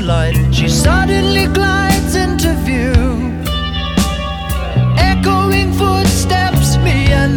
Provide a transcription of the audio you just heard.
twilight, she suddenly glides into view. Echoing footsteps, me and